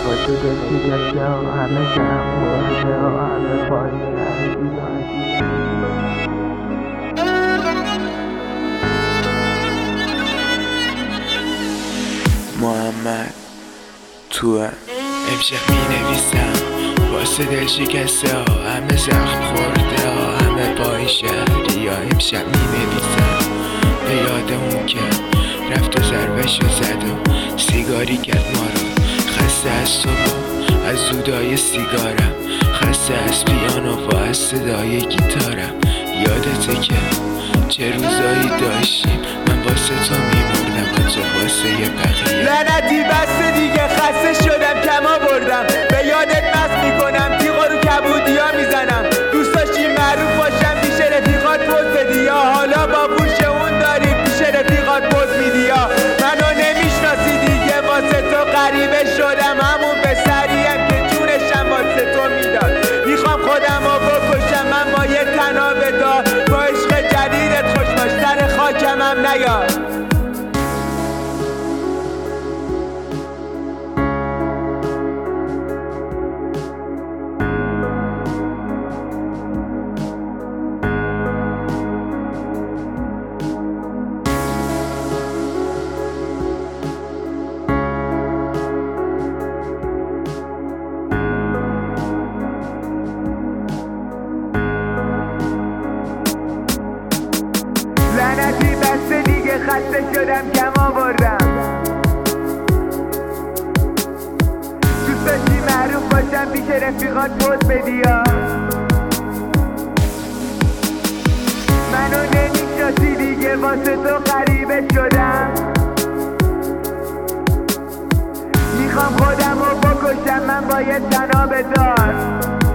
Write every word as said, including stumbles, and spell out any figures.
با تو دستی گشته و همه جمع برده و همه پایین محمد تو امشب می نویسم واسه دل شکسته ها، همه زخم خورده ها، همه با این شهری ها. امشب می نویسم به یاد اون که رفت و ضربشو زد و سیگاری کرد ما رو. خسته از صبح از زودای سیگارم، خسته از پیانو و از صدای گیتارم. یادته که چه روزایی داشتیم من واسه تو میمردم و تو واسه یه بقیه. لعنتی بسته دیگه، خسته شدم کما بردم، به یادت مست میکنم، تیغا رو کبودی ها میزنم. دوست داشتی معروف باشم پیش رفیقات پوز بدی یا حالا با پوش اون داری پیش رفیقات پوز میدی یا منو نمیشناسی دیگه. واسه تو غریبه شدم، همون پسریم که جونشم واسه تو میداد. میخوام خودم رو بکشم من با یه تنابه دار، با عشق جدیدت خوش باش سر خاکم هم نیار. لعنتی بسته دیگه، خسته شدم کم آوردم. دوست داشتی معروف باشم پیش رفیقات پوز بدی ها، منو نمیشناسی دیگه واسه تو غریبه شدم. میخوام خودم رو بکشم من با یه تنابه دار.